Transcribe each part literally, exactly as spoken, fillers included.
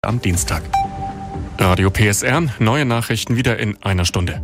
am Dienstag. Radio P S R, neue Nachrichten wieder in einer Stunde.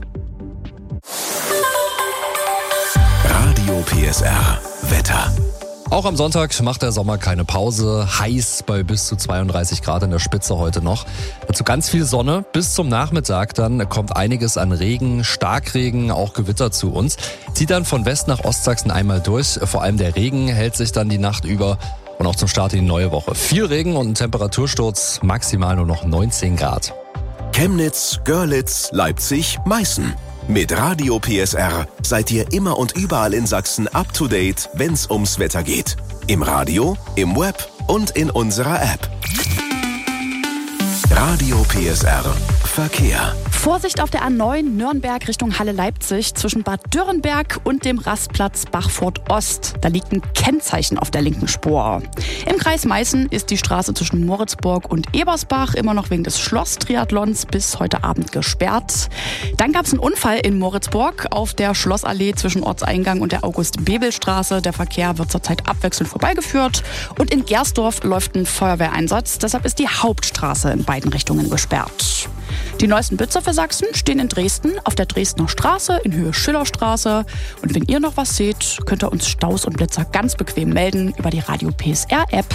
Radio P S R, Wetter. Auch am Sonntag macht der Sommer keine Pause. Heiß bei bis zu zweiunddreißig Grad in der Spitze heute noch. Dazu ganz viel Sonne. Bis zum Nachmittag dann kommt einiges an Regen, Starkregen, auch Gewitter zu uns. Zieht dann von West nach Ostsachsen einmal durch. Vor allem der Regen hält sich dann die Nacht über. Und auch zum Start in die neue Woche. Viel Regen und ein Temperatursturz, maximal nur noch neunzehn Grad. Chemnitz, Görlitz, Leipzig, Meißen. Mit Radio P S R seid ihr immer und überall in Sachsen up to date, wenn's ums Wetter geht. Im Radio, im Web und in unserer App. Radio P S R Verkehr. Vorsicht auf der A neun Nürnberg Richtung Halle-Leipzig zwischen Bad Dürrenberg und dem Rastplatz Bachfurt Ost. Da liegt ein Kennzeichen auf der linken Spur. Im Kreis Meißen ist die Straße zwischen Moritzburg und Ebersbach immer noch wegen des Schloss-Triathlons bis heute Abend gesperrt. Dann gab es einen Unfall in Moritzburg auf der Schlossallee zwischen Ortseingang und der August-Bebel-Straße. Der Verkehr wird zurzeit abwechselnd vorbeigeführt. Und in Gersdorf läuft ein Feuerwehreinsatz. Deshalb ist die Hauptstraße in beiden Richtungen gesperrt. Die neuesten Blitzer für Sachsen stehen in Dresden auf der Dresdner Straße in Höhe Schillerstraße. Und wenn ihr noch was seht, könnt ihr uns Staus und Blitzer ganz bequem melden über die Radio P S R App.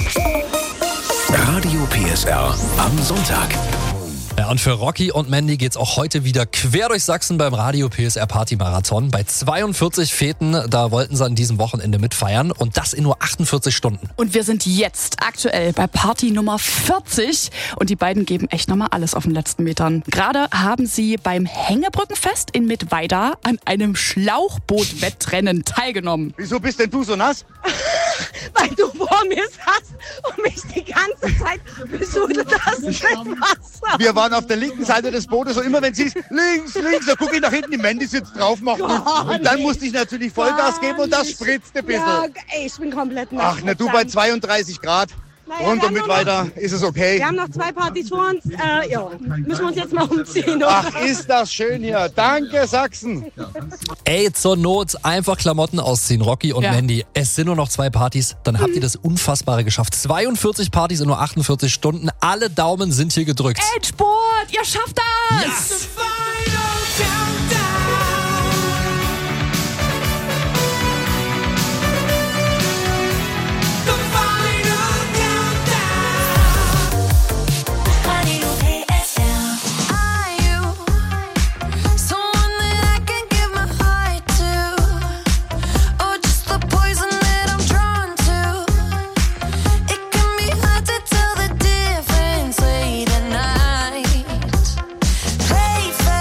Radio P S R am Sonntag. Ja, und für Rocky und Mandy geht's auch heute wieder quer durch Sachsen beim Radio P S R Party Marathon. Bei zweiundvierzig Feten, da wollten sie an diesem Wochenende mitfeiern und das in nur achtundvierzig Stunden. Und wir sind jetzt aktuell bei Party Nummer vierzig und die beiden geben echt nochmal alles auf den letzten Metern. Gerade haben sie beim Hängebrückenfest in Mittweida an einem Schlauchboot-Wettrennen teilgenommen. Wieso bist denn du so nass? Weil du vor mir saßt und mich die ganze Zeit besudelt hast mit Wasser. Wir waren auf der linken Seite des Bootes und immer wenn sie ist, links, links, da gucke ich nach hinten, die Mandy sitzt drauf, macht nichts. Und dann musste ich natürlich Vollgas geben und das spritzte ein bisschen. Ja, ey, ich bin komplett nass. Ach, na du bei zweiunddreißig Grad. Naja, Rund wir und mit haben noch- weiter ist es okay. Wir haben noch zwei Partys vor uns. Äh, ja, müssen wir uns jetzt mal umziehen. Oder? Ach, ist das schön hier. Danke, Sachsen. Ey, zur Not einfach Klamotten ausziehen, Rocky und Ja. Mandy. Es sind nur noch zwei Partys, dann habt ihr das Unfassbare geschafft. zweiundvierzig Partys in nur achtundvierzig Stunden. Alle Daumen sind hier gedrückt. Endspurt, ihr schafft das! Yes! Play fair.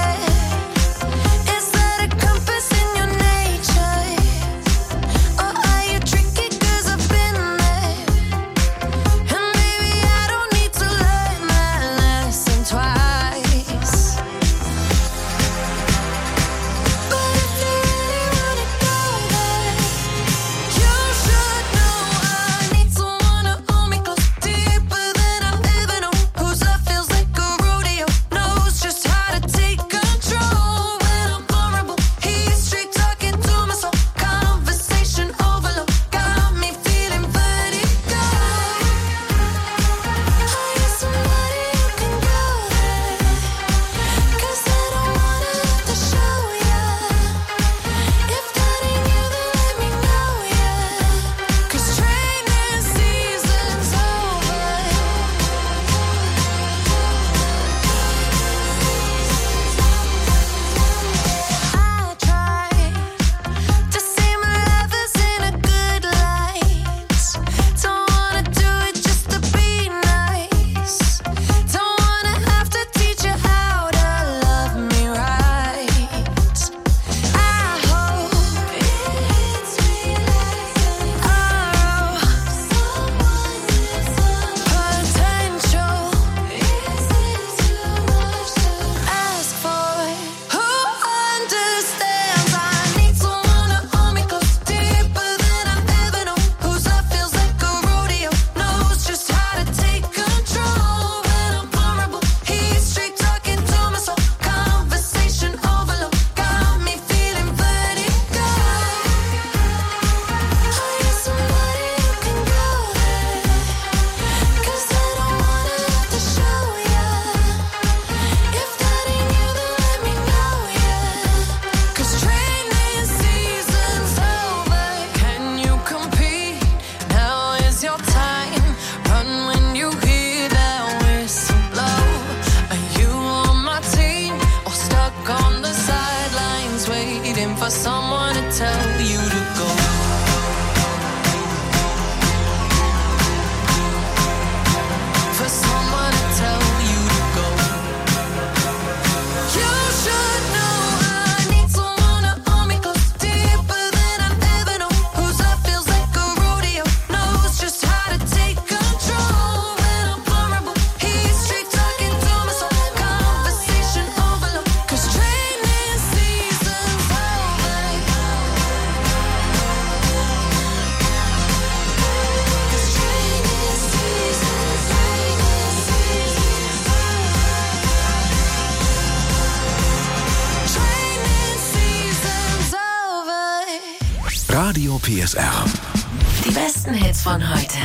Radio P S R. Die besten Hits von heute.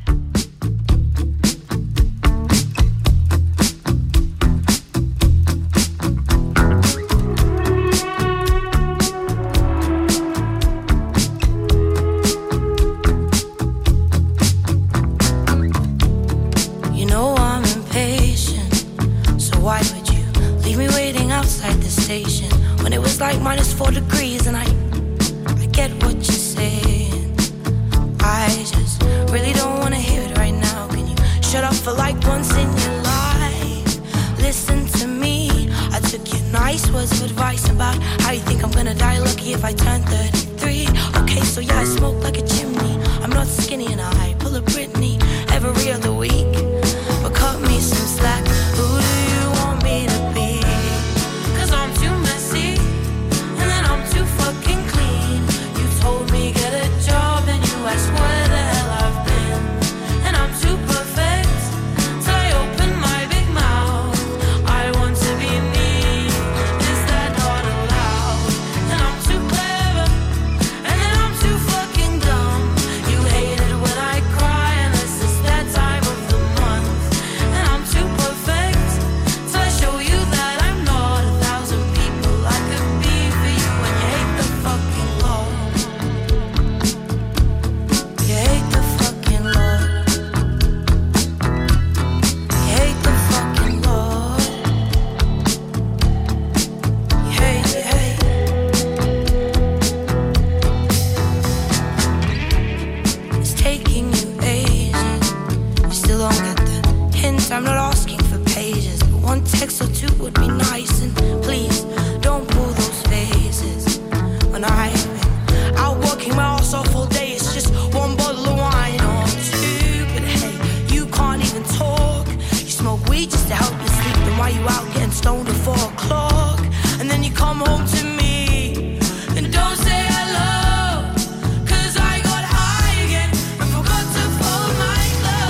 Like minus four degrees and I, I get what you're saying. I just really don't wanna hear it right now. Can you shut up for like once in your life? Listen to me. I took your nice words of advice about how you think I'm gonna die lucky if I turn thirty-three. Okay, so yeah, I smoke like a chimney. I'm not skinny and I pull a Britney every other week. But cut me some slack. Who do you want me to be? Cause I'm too messy. Fucking clean. You told me get a job and you asked where the hell I've been. And I'm too perfect till I open my big mouth. I want to be me. Is that not allowed? And I'm too clever and then I'm too fucking dumb. You hate it when I cry unless it's that time of the month. And I'm too perfect till I show you that I'm not a thousand people I could be for you. And you hate the fucking law. You hate the fucking law. You hate the fucking law. You hate, you hate. It's taking you ages. You still don't get the hint. I'm not asking for pages, but one text or two would be nice. And please don't pull those faces. When I've been out working my ass off all day, it's just one bottle of wine or two. But hey, you can't even talk. You smoke weed just to help you sleep. Then why you out getting stoned at four o'clock? And then you come home to me and don't say hello. Cause I got high again and forgot to fold my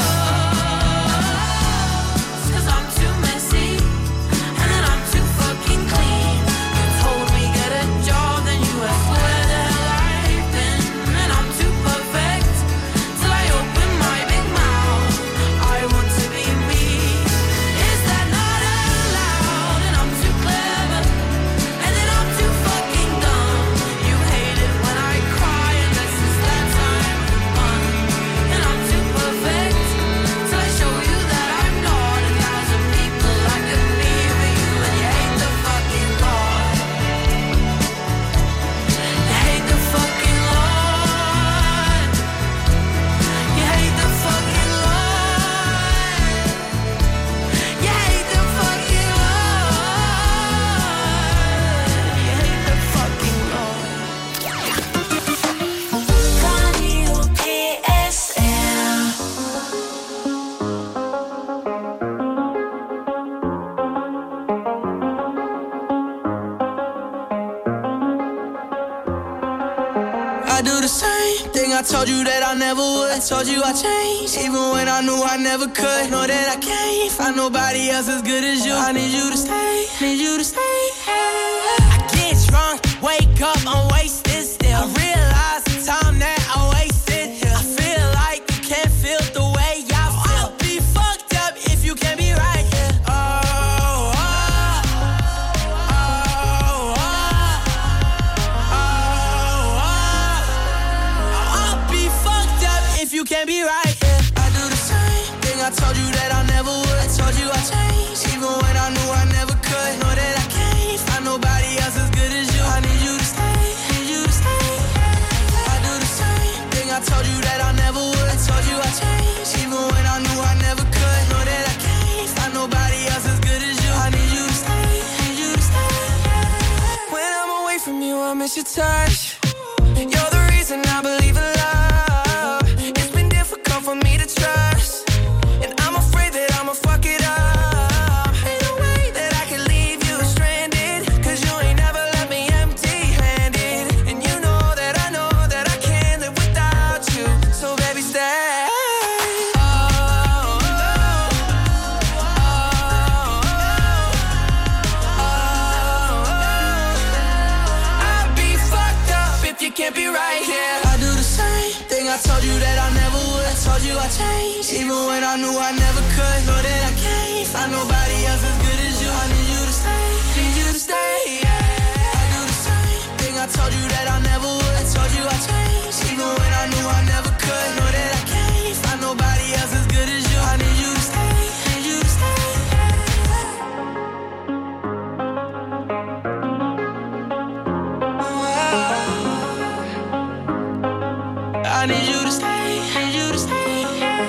clothes. Cause I'm too messy and then I'm too fucking clean. You told me get a job, then you asked where the hell I've been. And I'm too perfect till I open my big mouth. I want to be me. Is that not allowed? And I'm too clever and then I'm too fucking dumb. You hate it when I cry unless it's that time of the month. And I'm too perfect till I show you that I'm not a thousand people I could be for you. And you hate the fucking law. You hate the fucking law. You hate the fucking law. You hate the fucking law. You hate the fucking law. Radio P S R. I do the same thing I told you that I never would. I told you I changed, even when I knew I never could. Know that I can't find nobody else as good as you. I need you to stay, need you to stay. I get drunk, wake up, I'm wasted still. I realize the time that I wasted here. I feel like you can't feel the way I feel. I'll be fucked up if you can't be right here. Oh, oh, oh, oh, oh, oh. I'll be fucked up if you can't be right here. I do the same thing I told you that I never would. I told you I changed, even when I knew I never could. Know that I can't find nobody else as good as you. I need you to stay, need you to stay. I do the same thing I told you that I never would. I told you I changed, even when I knew I never could. Know that I can't find nobody else as good as you. I need you to stay, need you to stay. When I'm away from you, I miss your touch. You're the reason I believe in love. It's been difficult for me to trust, and I'm afraid that I'ma fuck it up. Ain't no way that I can leave you stranded, cause you ain't never left me empty-handed. And you know that I know that I can't live without you. So baby, stay. Oh, oh, oh, oh, oh. I'll be fucked up I told you that I never would. I told you I changed, even when I knew I never could. Know that I can't find nobody else as good as you. I need you to stay, need you to stay, yeah. I do the same thing, I told you that I never would. I told you I changed, even when I knew I never could. Know that I can't find nobody else as good as you. I need you to stay, need you to stay, I need you to stay, need you to stay.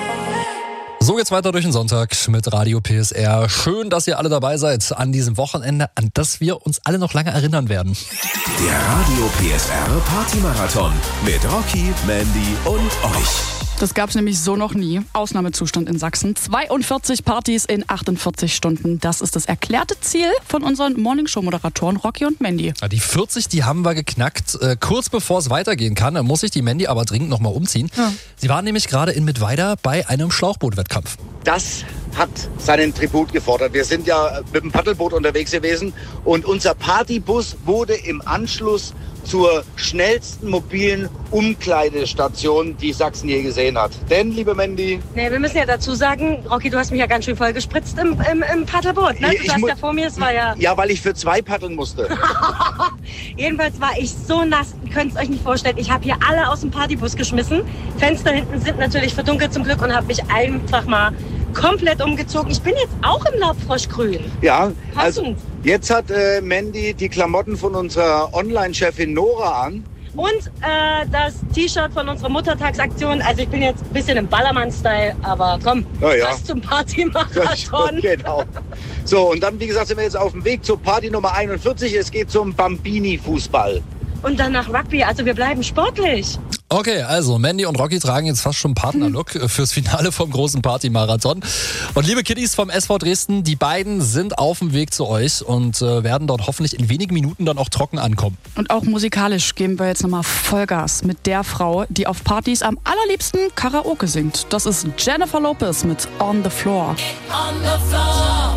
So geht's weiter durch den Sonntag mit Radio P S R. Schön, dass ihr alle dabei seid an diesem Wochenende, an das wir uns alle noch lange erinnern werden. Der Radio P S R Party-Marathon mit Rocky, Mandy und euch. Das gab's nämlich so noch nie. Ausnahmezustand in Sachsen. zweiundvierzig Partys in achtundvierzig Stunden. Das ist das erklärte Ziel von unseren Morningshow-Moderatoren Rocky und Mandy. Ja, die vierzig, die haben wir geknackt. Äh, kurz bevor es weitergehen kann, muss sich die Mandy aber dringend nochmal umziehen. Ja. Sie waren nämlich gerade in Mittweida bei einem Schlauchbootwettkampf. Das hat seinen Tribut gefordert. Wir sind ja mit dem Paddelboot unterwegs gewesen und unser Partybus wurde im Anschluss zur schnellsten mobilen Umkleidestation, die Sachsen je gesehen hat. Denn, liebe Mandy... Nee, wir müssen ja dazu sagen, Rocky, du hast mich ja ganz schön voll gespritzt im, im, im Paddelboot. Ne? Du saßt ja vor mir, es war ja... Ja, weil ich für zwei paddeln musste. Jedenfalls war ich so nass, ihr könnt es euch nicht vorstellen. Ich habe hier alle aus dem Partybus geschmissen. Fenster hinten sind natürlich verdunkelt zum Glück und habe mich einfach mal komplett umgezogen. Ich bin jetzt auch im Laubfroschgrün. Ja, also jetzt hat äh, Mandy die Klamotten von unserer Online-Chefin Nora an. Und äh, das T-Shirt von unserer Muttertagsaktion. Also ich bin jetzt ein bisschen im Ballermann-Style, aber komm, ja, ja. das zum Party-Marathon. Genau. So, und dann, wie gesagt, sind wir jetzt auf dem Weg zur Party Nummer einundvierzig. Es geht zum Bambini-Fußball. Und dann nach Rugby. Also wir bleiben sportlich. Okay, also Mandy und Rocky tragen jetzt fast schon Partnerlook fürs Finale vom großen Party-Marathon. Und liebe Kiddies vom S V Dresden, die beiden sind auf dem Weg zu euch und äh, werden dort hoffentlich in wenigen Minuten dann auch trocken ankommen. Und auch musikalisch geben wir jetzt nochmal Vollgas mit der Frau, die auf Partys am allerliebsten Karaoke singt. Das ist Jennifer Lopez mit On the Floor. On the floor.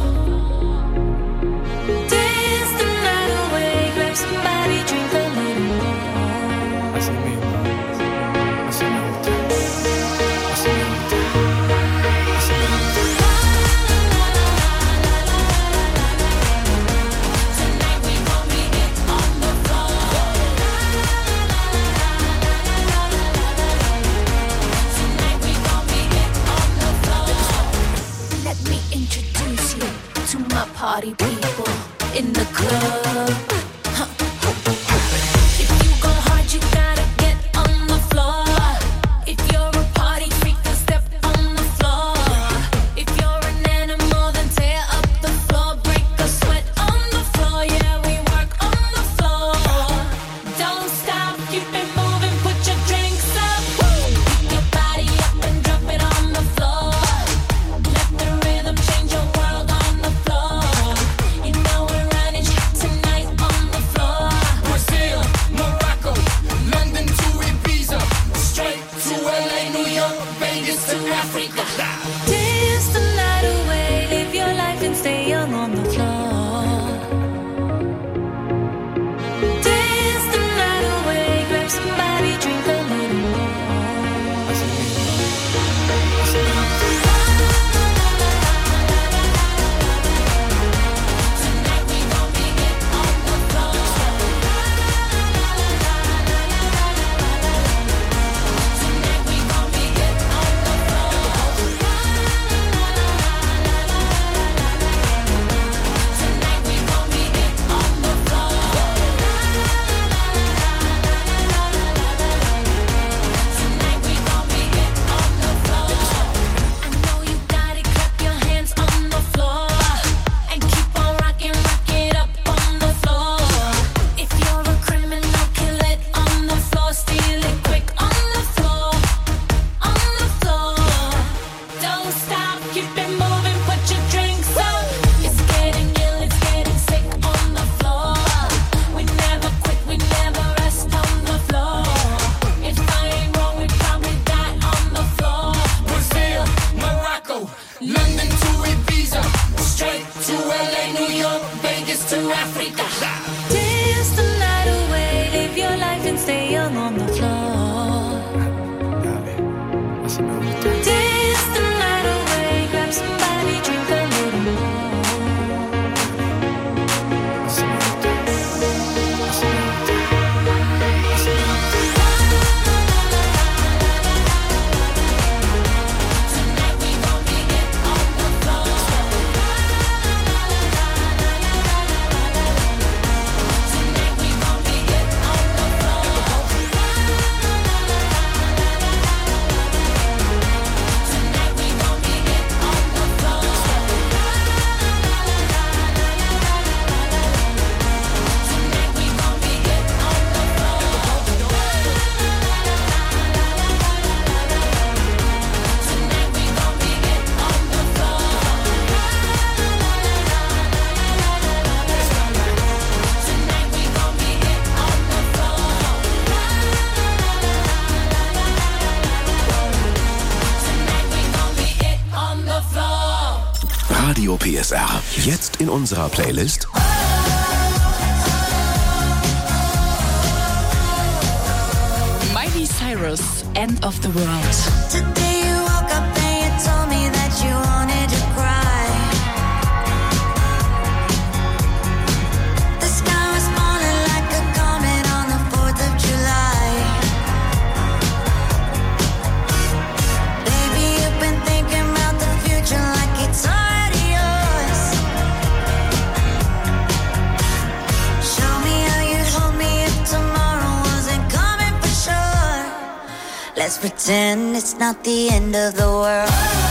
Dance the night away, grab somebody, drink a little more. Así mismo, así me gusta, así me gusta, así me gusta. Tonight we gon' be it on the floor. Tonight we gon' be it on the floor. Let me introduce you to my party people in the club. Huh. If you go hard, you gotta get on the floor. If you're a party freak, then step on the floor. If you're an animal, then tear up the floor. Break a sweat on the floor. Yeah, we work on the floor. Don't stop, keep it moving, put your drinks up. Pick your body up and drop it on the floor. Let the rhythm change your world on the floor. You know we're running tonight on the floor. Brazil, Morocco, London to Ibiza, straight to L A, New York, Vegas to Africa. Dance the night away, live your life and stay young on the floor. Dance the night away, grab somebody, drink a little more. Así mismo, así me gusta. Tonight we gon' be it on the floor. Tonight we gon' be it on the floor. Tonight we gon' be it on the floor. Tonight we gon' be it on the floor. I know you got it, clap your hands on the floor. And keep on rocking, rock it up on the floor. If you're a criminal, kill it on the floor. Steal it quick on the floor. On the floor. Don't stop, keep it moving, put your drinks up. It's getting ill, it's getting sick on the floor. We never quit, we never rest on the floor. If I ain't wrong, we probably die on the floor. Brazil, Morocco, London to Ibiza, straight to L A, New York, Vegas to Africa. Dance the night away, live your life and stay young on the floor. Radio P S R. Jetzt in unserer Playlist Miley Cyrus, End of the World. Today you woke up and you told me that you wanted to cry. The sky was falling like a comet on the fourth of July. Baby, you've been thinking about the future like it's already yours. Show me how you'd hold me if tomorrow wasn't coming for sure. Let's pretend it's not the end of the world.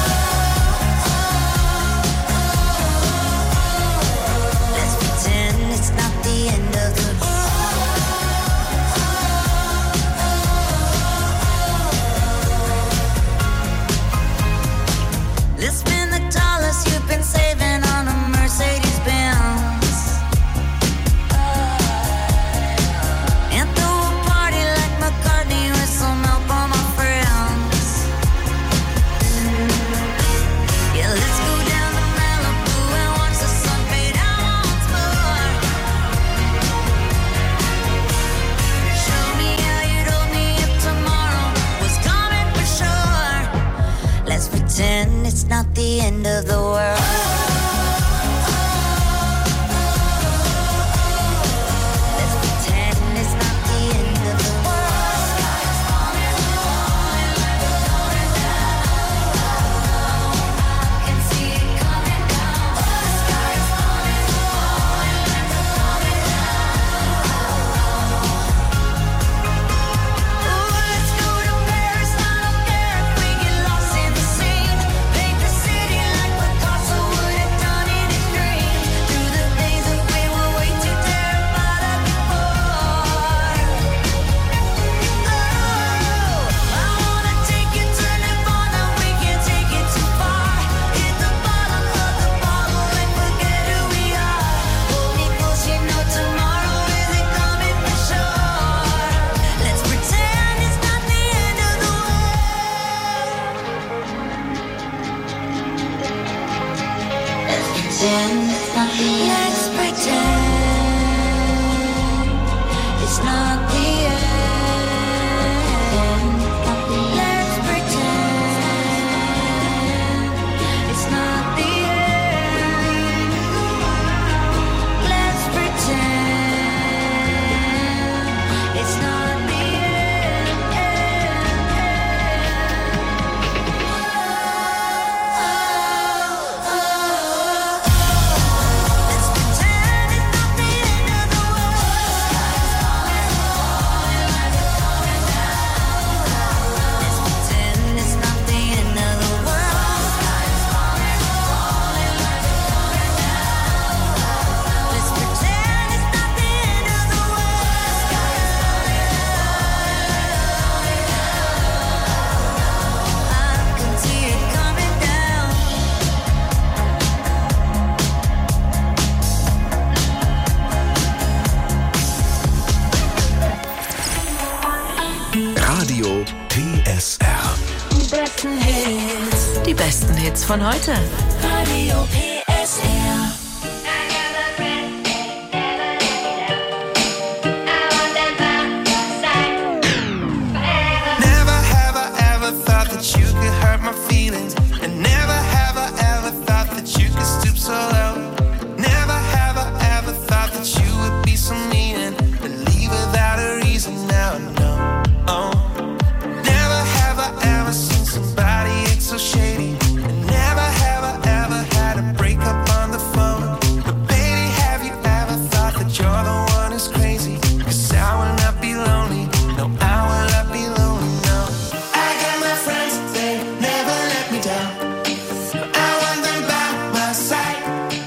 Let's pretend it's not the end of the world. Let's spend the dollars you've been saving on a Mercedes Benz. And throw a party like McCartney with some help on my friends. Yeah, let's go down to Malibu and watch the sun fade out once more. Show me how you'd hold me if tomorrow was coming for sure. Let's pretend it's not the end of the world. Let's pretend it's not the end of the world. I can see it coming down. The sky is falling, falling, falling down. Ooh, let's go to Paris. I don't care if we get lost in the scene. Paint the city like Picasso would have done in his dreams. Through the things that we were way too terrified of before. Oh, I wanna take you to Nirvana. We can't take it too far. Hit the bottom of the bottle and forget who we are. Hold me close, you know tomorrow isn't coming for sure. Let's pretend it's not the end of the world. Let's pretend it's not the end. Let's pretend it's not the end. Let's pretend it's not the end. Let's pretend it's not the Let's pretend it's not the end of the world. Let's pretend it's not the end of the world. Let's pretend it's not the end of the world. I can see it coming down. Radio P S R. Die besten Hits. Die besten Hits von heute. Radio P S R. Never have I ever thought that you could hurt my feelings. And never have I ever thought that you could stoop so low. Never have I ever thought that you would be so mean and leave without a reason. Now I know. Oh. Never have I ever seen somebody act so shady. And never have I ever had a breakup on the phone. But baby, have you ever thought that you're the one who's crazy? 'Cause I will not be lonely. No, I will not be lonely, no. I got my friends, they never let me down. I want them by my side.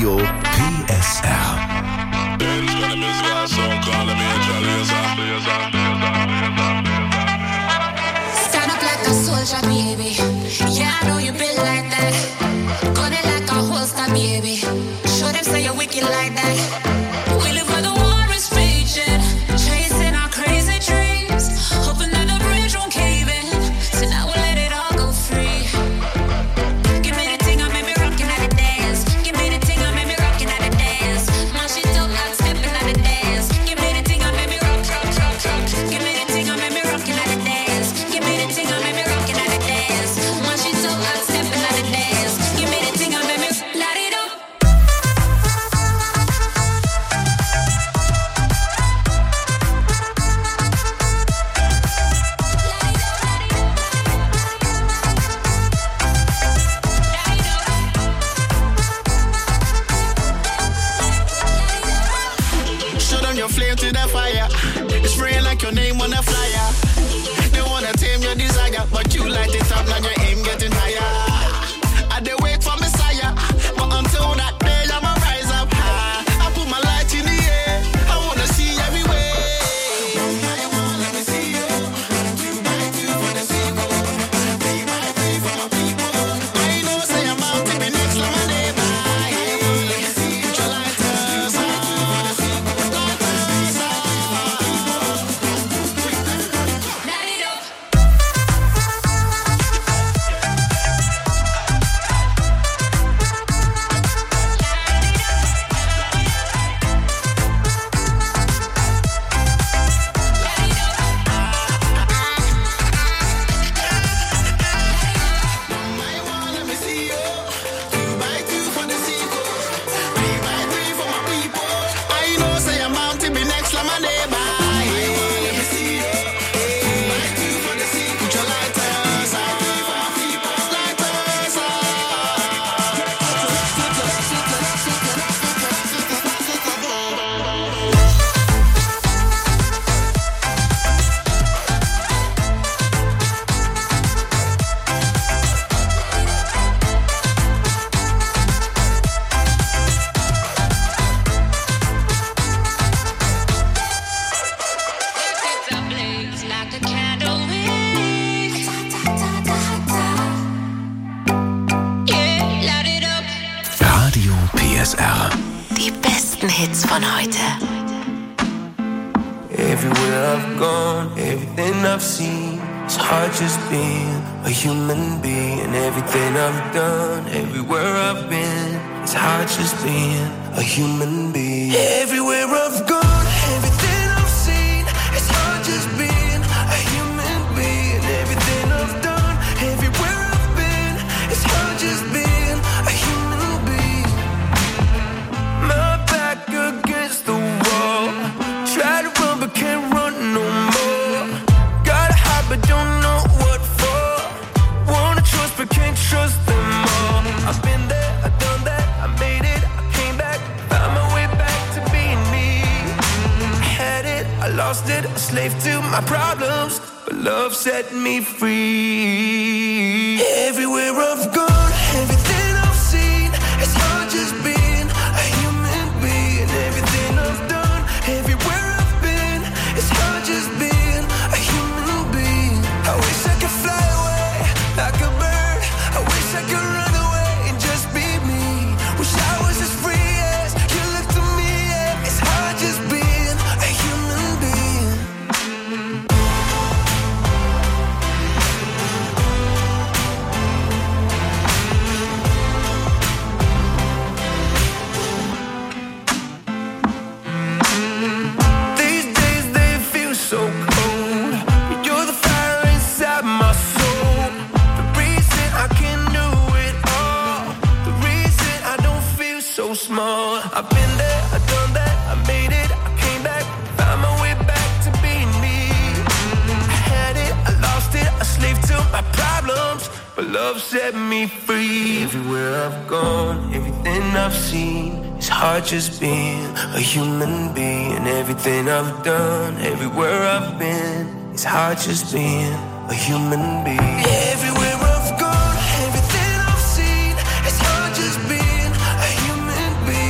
Radio P S R. Stand up like a soldier, baby. Yeah, I know you built like that. Gun it like a holster, baby. Show them say you're wicked like that. We live where the war is raging, chasing our crazy dreams, hoping that the bridge won't cave in. So now we'll let it all go free. Give me the thing, I made me rockin' at the dance. Give me the thing, I made me rockin' at the dance. My shit dope, not stepping at the dance. Give me the thing, I made me rock, rock, rock, rock. Give me the thing, I made me rockin' at the dance. Give me the thing, I made me rockin' at the dance. My shit dope, not stepping at the dance. Give me the thing, I made me light it up. Show them your flame to the fire. It's spraying like your name on a flyer. They wanna tame your desire, but you light it up, now your aim getting higher. I dey wait for Messiah, but until that day I'ma rise up high. I put my light in the air, I wanna see everywhere. Let me see you. Two by two for the sequel. Three by three for my people. I know say I'm out to be next to my neighbor. Put your lighters on. Let me see you. Two by two for the sequel. Three by three for my people. I know say I'm bound to be next like my neighbor. Let me see you. Two by two for the sequel. Put your lighters on. Lighters It's a blaze like a candle wick. Yeah, light it up. Radio P S R. Die besten Hits von heute. Everywhere I've gone, everything I've seen, it's hard just being a human being. Everything I've done, everywhere I've been, it's hard just being a human being. Everywhere I've gone, everything I've seen, it's hard just being a human being. Everything I've done, everywhere I've been, it's hard just being a human being. My back against the wall, try to run but can't run no more. Gotta hide but don't know what for. Wanna trust but can't trust them all. I've been there, I've done that, I made it, I came back, found my way back to being me. I had it, I lost it, a slave to my problems, but love set me free. Everywhere I've gone, everything I've seen, it's hard just being a human being. Everything I've done, everywhere I've been, it's hard just being a human being. I wish I could fly away like a bird. I wish I could run away and just be me. Wish I was as free as you look to me. Yeah. It's hard just being a human being. These days they feel so cold, but you're the fire inside my soul. The reason I can do it all, the reason I don't feel so small. I've been there, I've done that, I made it, I came back, found my way back to being me. I had it, I lost it, a slave to my problems, but love set me free. Everywhere I've gone, everything I've seen, it's hard just being a human being. Everything I've done, everywhere I've been, it's hard just being a human being. Everywhere I've gone, everything I've seen, it's hard just being a human being.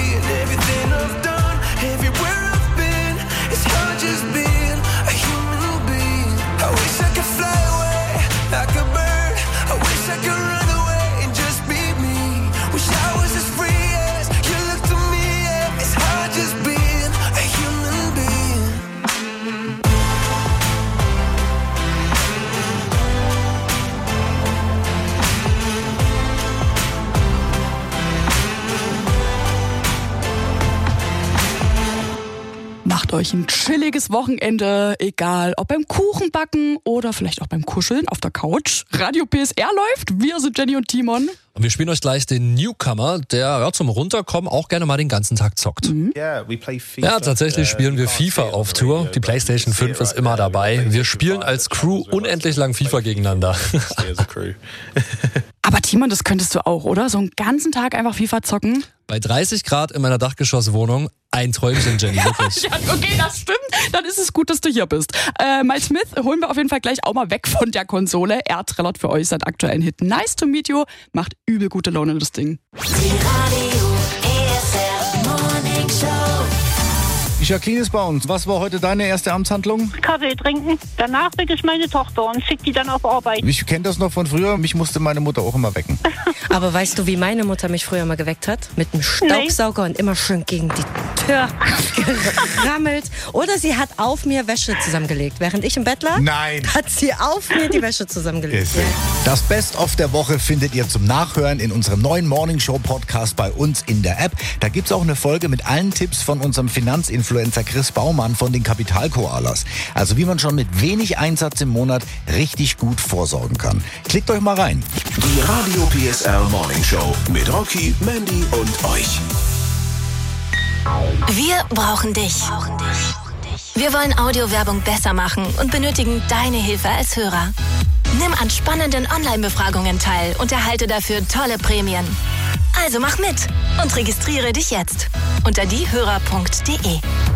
macht euch ein chilliges Wochenende, egal ob beim Kuchenbacken oder vielleicht auch beim Kuscheln auf der Couch. Radio P S R läuft, wir sind Jenny und Timon. Und wir spielen euch gleich den Newcomer, der ja, zum Runterkommen auch gerne mal den ganzen Tag zockt. Mhm. Ja, tatsächlich spielen wir FIFA auf Tour. Die PlayStation fünf ist immer dabei. Wir spielen als Crew unendlich lang FIFA gegeneinander. Aber Timon, das könntest du auch, oder? So einen ganzen Tag einfach FIFA zocken? Bei dreißig Grad in meiner Dachgeschosswohnung, ein Träumchen, Jenny, wirklich. Ja, okay, das stimmt. Dann ist es gut, dass du hier bist. Äh, Miles Smith holen wir auf jeden Fall gleich auch mal weg von der Konsole. Er trällert für euch seit aktuellen Hit Nice to Meet You, macht übel gute Laune das Ding. Die Jacqueline ist bei uns. Was war heute deine erste Amtshandlung? Kaffee trinken. Danach wecke ich meine Tochter und schicke die dann auf Arbeit. Ich kenne das noch von früher. Mich musste meine Mutter auch immer wecken. Aber weißt du, wie meine Mutter mich früher mal geweckt hat? Mit einem Staubsauger nee. und immer schön gegen die Tür gerammelt. Oder sie hat auf mir Wäsche zusammengelegt. Während ich im Bett lag, Nein. hat sie auf mir die Wäsche zusammengelegt. Ja. Das Best-of der Woche findet ihr zum Nachhören in unserem neuen Morning-Show-Podcast bei uns in der App. Da gibt es auch eine Folge mit allen Tipps von unserem Finanzinfluencer Chris Baumann von den Kapitalkoalas. Also wie man schon mit wenig Einsatz im Monat richtig gut vorsorgen kann. Klickt euch mal rein. Die Radio P S R Morning Show mit Rocky, Mandy und euch. Wir brauchen dich. Wir wollen Audiowerbung besser machen und benötigen deine Hilfe als Hörer. Nimm an spannenden Online-Befragungen teil und erhalte dafür tolle Prämien. Also mach mit und registriere dich jetzt unter diehörer punkt de.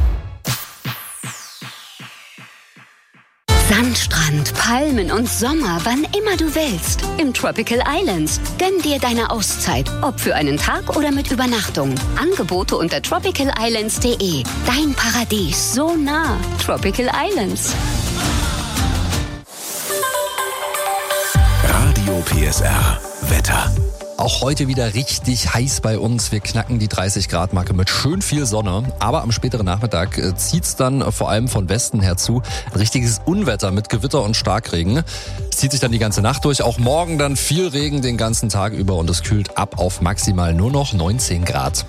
Sandstrand, Palmen und Sommer, wann immer du willst. Im Tropical Islands. Gönn dir deine Auszeit, ob für einen Tag oder mit Übernachtung. Angebote unter tropical islands punkt de. Dein Paradies so nah. Tropical Islands. Radio P S R Wetter. Auch heute wieder richtig heiß bei uns. Wir knacken die dreißig Grad Marke mit schön viel Sonne. Aber am späteren Nachmittag zieht's dann vor allem von Westen her zu. Ein richtiges Unwetter mit Gewitter und Starkregen. Es zieht sich dann die ganze Nacht durch. Auch morgen dann viel Regen den ganzen Tag über. Und es kühlt ab auf maximal nur noch neunzehn Grad.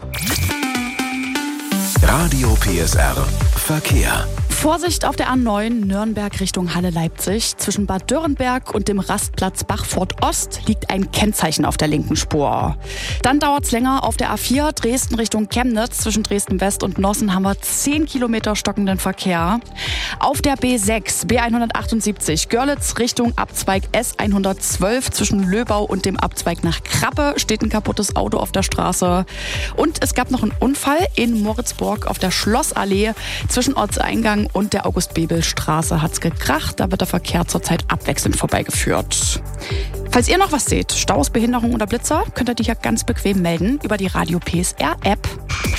Radio P S R Verkehr. Vorsicht auf der A neun Nürnberg Richtung Halle-Leipzig. Zwischen Bad Dürrenberg und dem Rastplatz Bachfurt Ost liegt ein Kennzeichen auf der linken Spur. Dann dauert es länger auf der A vier Dresden Richtung Chemnitz. Zwischen Dresden West und Nossen haben wir zehn Kilometer stockenden Verkehr. Auf der B sechs B hundertachtundsiebzig Görlitz Richtung Abzweig S hundertzwölf. Zwischen Löbau und dem Abzweig nach Krappe steht ein kaputtes Auto auf der Straße. Und es gab noch einen Unfall in Moritzburg auf der Schlossallee. Zwischen Ortseingang und der August-Bebel-Straße hat's gekracht. Da wird der Verkehr zurzeit abwechselnd vorbeigeführt. Falls ihr noch was seht, Staus, Behinderung oder Blitzer, könnt ihr die hier ganz bequem melden über die Radio P S R App.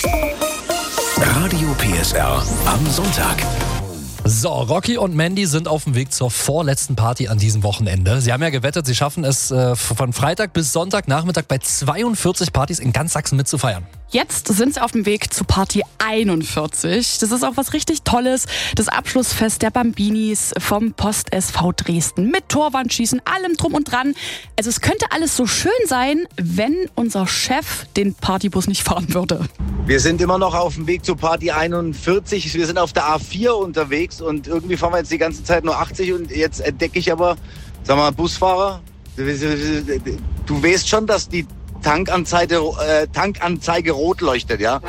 Radio P S R am Sonntag. So, Rocky und Mandy sind auf dem Weg zur vorletzten Party an diesem Wochenende. Sie haben ja gewettet, sie schaffen es äh, von Freitag bis Sonntagnachmittag bei zweiundvierzig Partys in ganz Sachsen mitzufeiern. Jetzt sind sie auf dem Weg zu Party einundvierzig. Das ist auch was richtig Tolles. Das Abschlussfest der Bambinis vom Post-S V Dresden. Mit Torwandschießen, allem drum und dran. Also es könnte alles so schön sein, wenn unser Chef den Partybus nicht fahren würde. Wir sind immer noch auf dem Weg zu Party einundvierzig. Wir sind auf der A vier unterwegs und irgendwie fahren wir jetzt die ganze Zeit nur achtzig. Und jetzt entdecke ich aber, sag mal, Busfahrer, du weißt schon, dass die Tankanzeige, äh, Tankanzeige rot leuchtet, ja?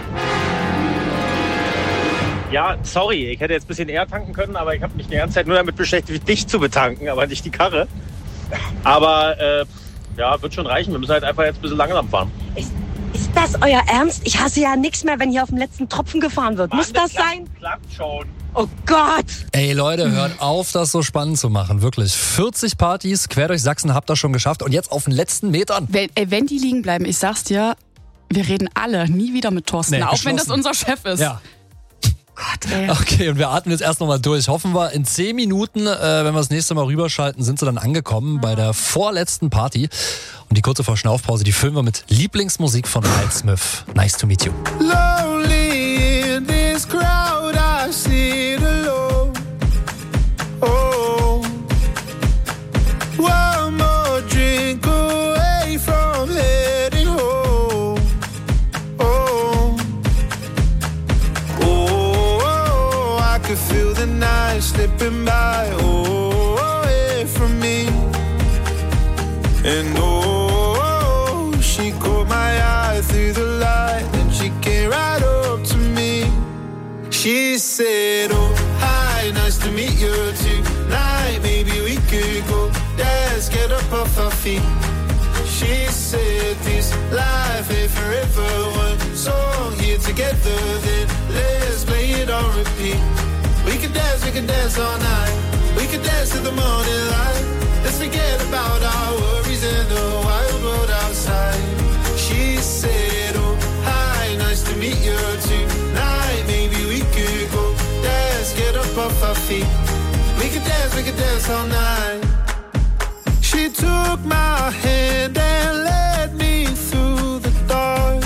Ja, sorry, ich hätte jetzt ein bisschen eher tanken können, aber ich habe mich die ganze Zeit nur damit beschäftigt, dich zu betanken, aber nicht die Karre. Aber äh, ja, wird schon reichen. Wir müssen halt einfach jetzt ein bisschen langsam fahren. Ist, ist das euer Ernst? Ich hasse ja nichts mehr, wenn hier auf dem letzten Tropfen gefahren wird. Mann, Muss das, das klappt, sein? Klappt schon. Oh Gott! Ey Leute, hört auf, das so spannend zu machen, wirklich. vierzig Partys quer durch Sachsen habt ihr schon geschafft und jetzt auf den letzten Metern. Wenn, äh, wenn die liegen bleiben, ich sag's dir, wir reden alle nie wieder mit Thorsten, nee, auch wenn das unser Chef ist. Ja. Gott, ey. Okay, und wir atmen jetzt erst nochmal durch. Hoffen wir, in zehn Minuten, äh, wenn wir das nächste Mal rüberschalten, sind sie dann angekommen bei der vorletzten Party. Und die kurze Verschnaufpause, die füllen wir mit Lieblingsmusik von Miles Smith. Nice to meet you. Lonely in this crowd, I sit alone. Oh, one more drink away from heading home. Oh, oh, oh. through the light, then she came right up to me. She said, oh, hi, nice to meet you tonight. Maybe we could go dance, get up off our feet. She said, this life ain't forever. One song here together, then let's play it on repeat. We could dance, we could dance all night. We could dance to the morning light. Let's forget about our worries in the wild world outside. She said, oh, hi, nice to meet you tonight. Maybe we could go dance, get up off our feet. We could dance, we could dance all night. She took my hand and led me through the dark.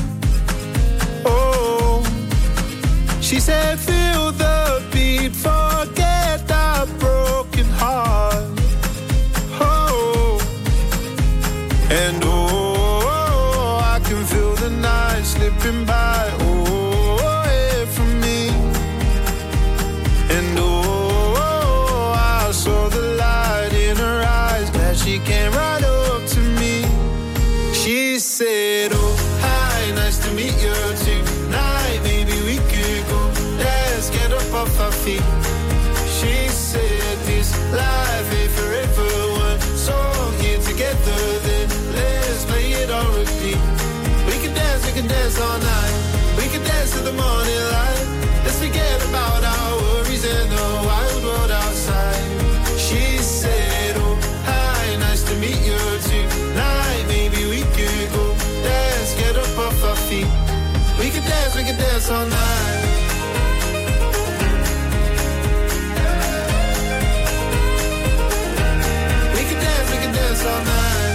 Oh, she said, feel the beat, forget our broken heart. Oh, and oh, I can feel the night slipping by. Oh, away from me. And oh, I saw the light in her eyes. Glad she came right up to me. She said, oh, hi, nice to meet you tonight. Maybe we could go dance, get up off our feet. She said, this life ain't forever. One song here together, then let's play it on repeat. We can dance, we can dance all night. We can dance to the morning light. Let's forget about our worries in the wild world outside. She said, oh, hi, nice to meet you tonight. Maybe we could go dance, get up off our feet. We can dance, we can dance all night. We can dance, we can dance all night.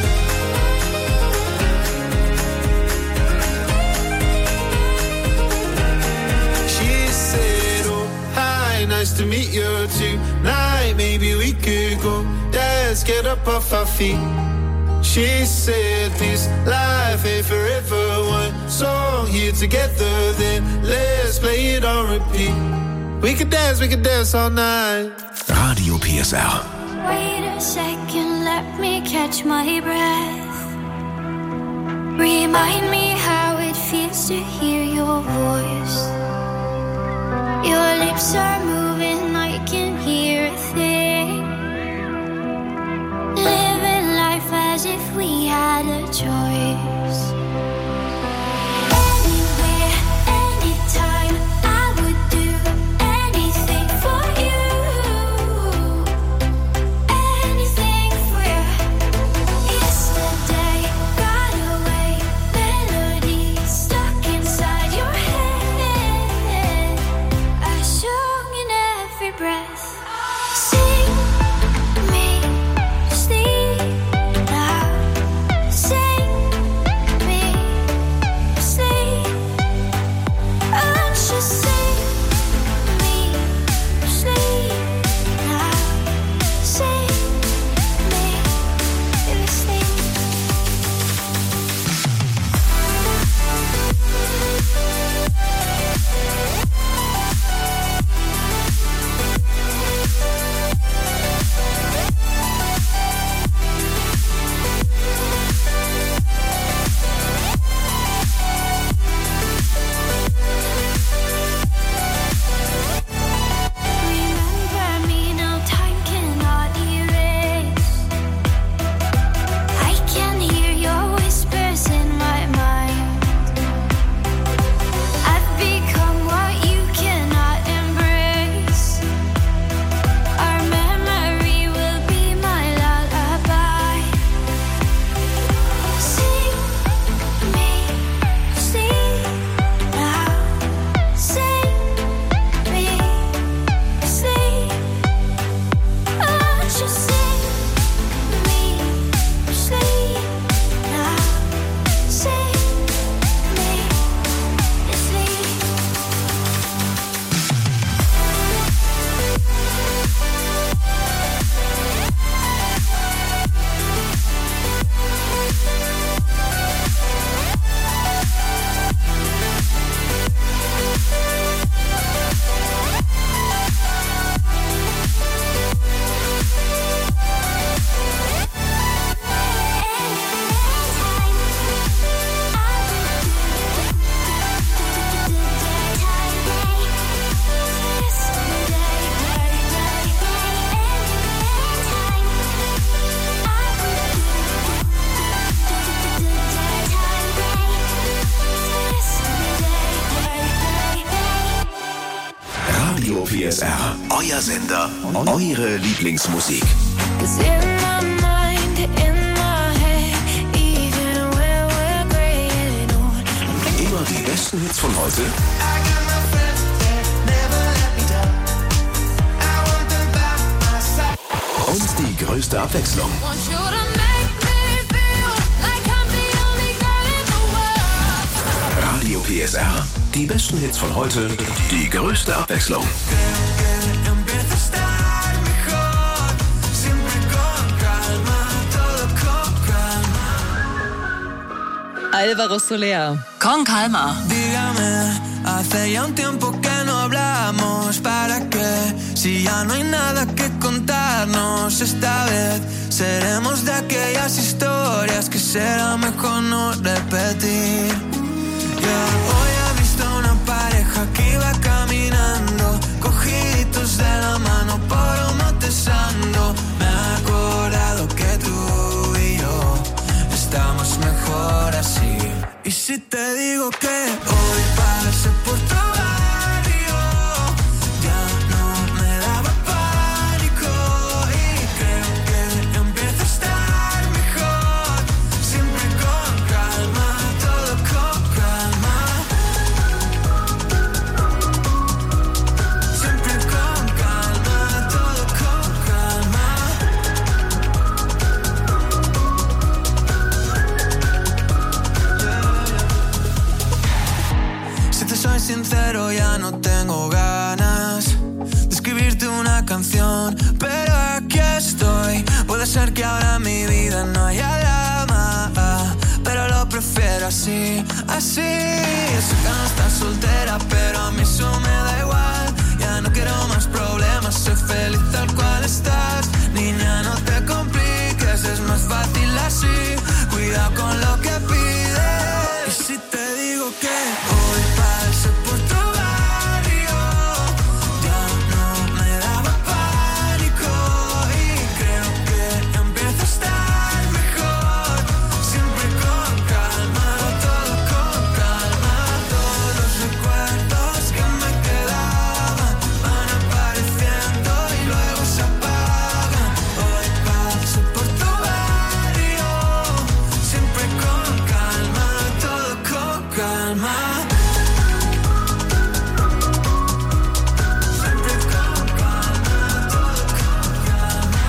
She said, oh, hi, nice to meet you tonight. Maybe we could go dance, get up off our feet. She said, this life ain't forever. One song here together, then let's play it on repeat. We could dance, we could dance all night. Radio P S R. Wait a second, let me catch my breath. Remind me how it feels to hear your voice. Your lips are moving, I can hear a thing. Living life as if we had a choice. Anywhere, anytime, I would do anything for you. Anything for you. Yesterday got away, melodies stuck inside your head. A song in Euer Sender, eure Lieblingsmusik. Immer die besten Hits von heute. Und die größte Abwechslung. Radio P S R. Die besten Hits von heute. Die größte Abwechslung. Álvaro Soler. Con calma. Dígame, hace ya un tiempo que no hablamos. ¿Para qué? Si ya no hay nada que contarnos. Esta vez seremos de aquellas historias que será mejor no repetir. Yeah. Hoy he visto una pareja que iba caminando, cogiditos de la mano por un Montesano. Me he acordado que tú y yo estamos mejor así. Y si te digo que hoy pasé por tu barrio, ya no me daba pánico. Y creo que empieza a estar mejor. Siempre con calma, todo con calma. Siempre con calma, todo con calma. Si te soy sincero, ya no tengo ganas de escribirte una canción, pero aquí estoy. Puede ser que ahora en mi vida no haya drama, pero lo prefiero así, así. Sé que no estás soltera, pero a mí eso me da igual. Ya no quiero más problemas, soy feliz tal cual estás. Niña, no te compliques, es más fácil así. Cuidado con lo que pides. Y si te digo que hoy pasé por tu barrio, ya no me daba pánico. Y creo que empieza a estar mejor. Siempre con calma, todo con calma. Todos los recuerdos que me quedaban van apareciendo y luego se apagan. Hoy paso por tu barrio, siempre con calma, todo con calma. Siempre con calma, todo con calma.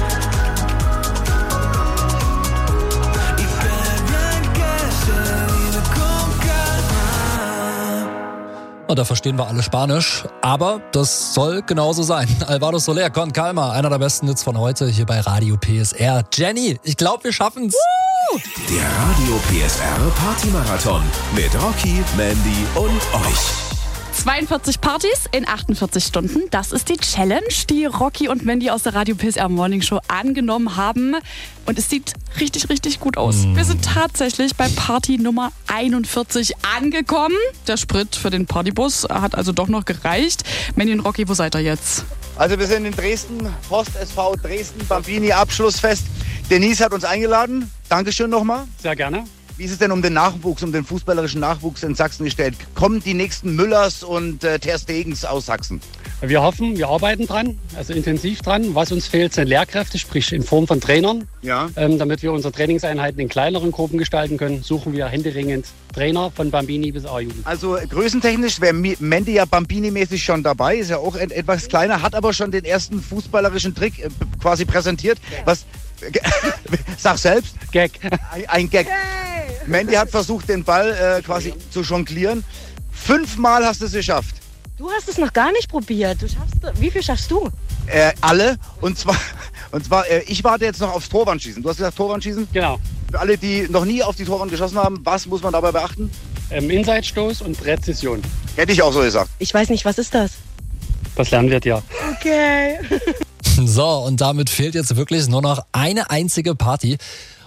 Y qué bien que se vive con calma. Und da verstehen wir alle Spanisch, aber das soll genauso sein. Álvaro Soler, Con Calma, einer der besten Hits von heute hier bei Radio P S R. Jenny, ich glaube, wir schaffen's. Der Radio P S R Party-Marathon mit Rocky, Mandy und euch. zweiundvierzig Partys in achtundvierzig Stunden. Das ist die Challenge, die Rocky und Mandy aus der Radio P S R Morning Show angenommen haben. Und es sieht richtig, richtig gut aus. Wir sind tatsächlich bei Party Nummer einundvierzig angekommen. Der Sprit für den Partybus hat also doch noch gereicht. Mandy und Rocky, wo seid ihr jetzt? Also wir sind in Dresden, Post S V Dresden, Bambini Abschlussfest. Denise hat uns eingeladen. Dankeschön nochmal. Sehr gerne. Wie ist es denn um den Nachwuchs, um den fußballerischen Nachwuchs in Sachsen gestellt? Kommen die nächsten Müllers und äh, Ter Stegens aus Sachsen? Wir hoffen, wir arbeiten dran, also intensiv dran. Was uns fehlt, sind Lehrkräfte, sprich in Form von Trainern. Ja. Ähm, damit wir unsere Trainingseinheiten in kleineren Gruppen gestalten können, suchen wir händeringend Trainer von Bambini bis A-Jugend. Also größentechnisch wäre Mandy ja Bambini-mäßig schon dabei, ist ja auch etwas kleiner, hat aber schon den ersten fußballerischen Trick äh, quasi präsentiert. Was? Sag selbst. Gag. Ein, ein Gag. Hey. Mandy hat versucht, den Ball äh, quasi zu jonglieren. Fünfmal hast du es geschafft. Du hast es noch gar nicht probiert. Du schaffst, wie viel schaffst du? Äh, alle. Und zwar, und zwar äh, ich warte jetzt noch aufs Torwandschießen. Du hast gesagt Torwandschießen? Genau. Für alle, die noch nie auf die Torwand geschossen haben, was muss man dabei beachten? Ähm, Inside-Stoß und Präzision. Hätte ich auch so gesagt. Ich weiß nicht, was ist das? Das lernen wir ja. Okay. So, und damit fehlt jetzt wirklich nur noch eine einzige Party.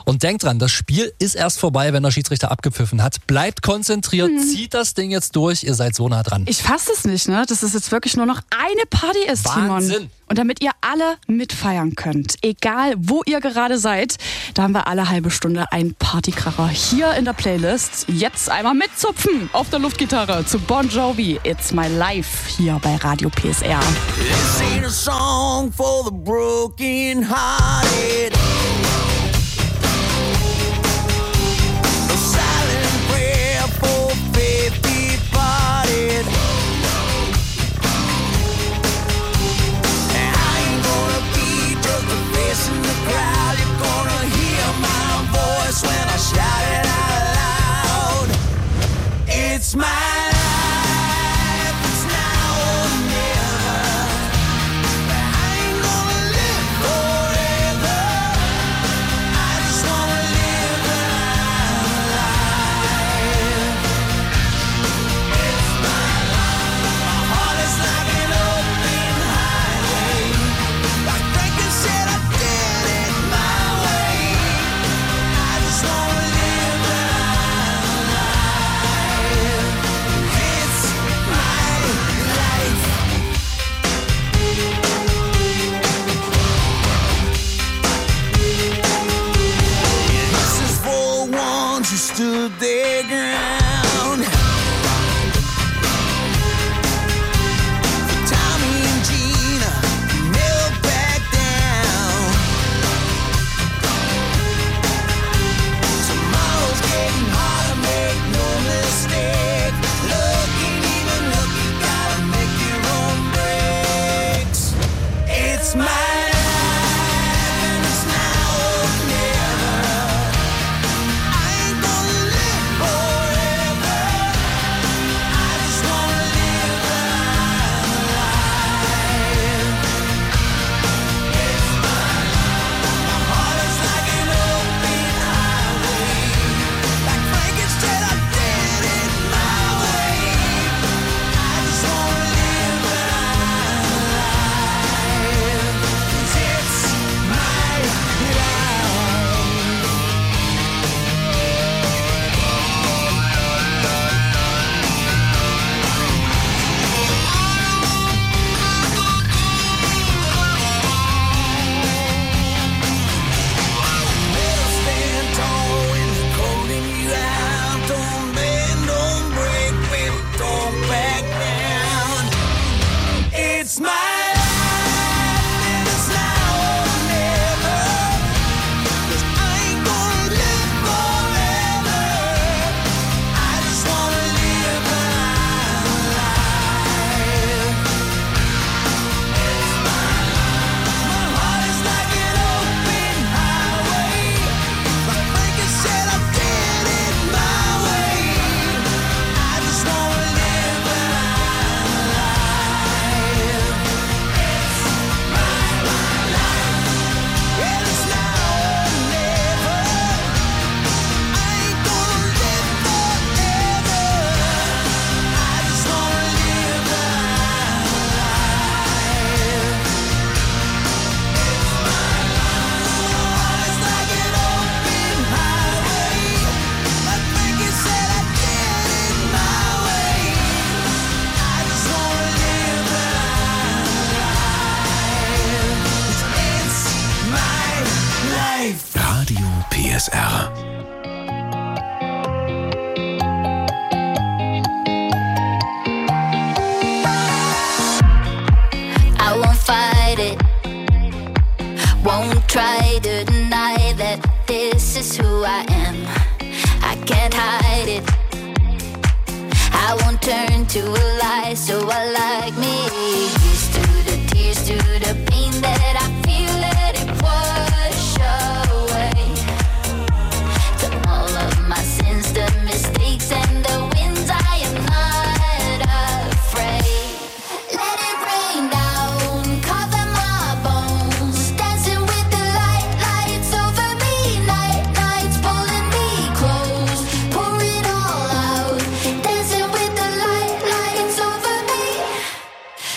Und denkt dran, das Spiel ist erst vorbei, wenn der Schiedsrichter abgepfiffen hat. Bleibt konzentriert, Mhm. zieht das Ding jetzt durch, ihr seid so nah dran. Ich fasse es nicht, ne? Dass es jetzt wirklich nur noch eine Party ist, Wahnsinn. Timon. Und damit ihr alle mitfeiern könnt, egal wo ihr gerade seid, da haben wir alle halbe Stunde einen Partykracher hier in der Playlist. Jetzt einmal mitzupfen auf der Luftgitarre zu Bon Jovi, It's My Life, hier bei Radio P S R. This ain't a song for the broken hearted. A silent prayer for faith departed. And I ain't gonna be just a face in the crowd. You're gonna hear my voice when I shout it out loud. It's my stood their ground. For Tommy and Gina never back down. Tomorrow's getting harder, make no mistake. Looking even look, you gotta make your own breaks. It's my Radio P S R. I won't fight it, won't try to deny that this is who I am. I can't hide it, I won't turn to a lie, so I like me. Here's to the tears, to the pain that I feel, let it wash away. To all of my sins, the mistakes and the wins, I am not afraid. Let it rain down, cover my bones, dancing with the light, lights over me, night, nights pulling me close, pour it all out, dancing with the light, lights over me.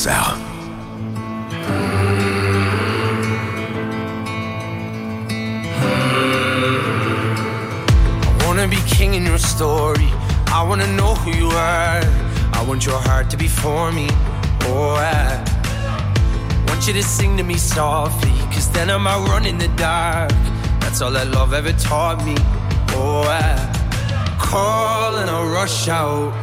S R. I wanna be king in your story. I wanna know who you are. I want your heart to be for me. Oh, I want you to sing to me softly, cause then I might run in the dark. That's all that love ever taught me. Oh, I call and I rush out,